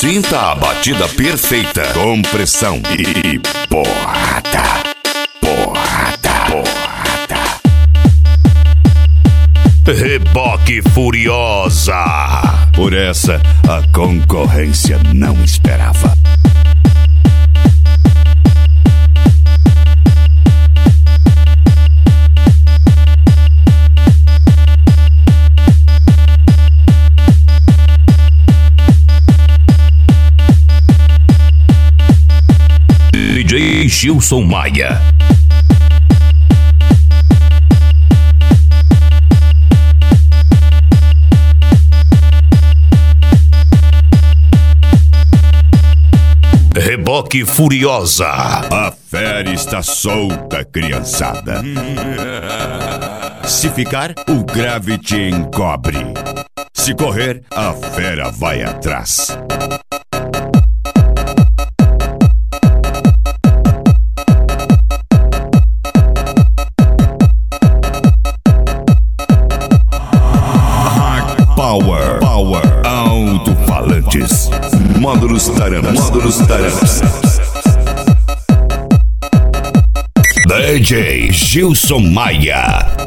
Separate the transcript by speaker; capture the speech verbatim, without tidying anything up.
Speaker 1: Sinta a batida perfeita, com pressão e porrada. Porrada. Porrada. Reboque Furiosa. Por essa, a concorrência não esperava. D J Gilson Maia. Reboque Furiosa. A fera está solta, criançada. Se ficar, o grave te encobre. Se correr, a fera vai atrás. Power, Power, alto-falantes, módulos taranas, módulos taranas. D J Gilson Maia.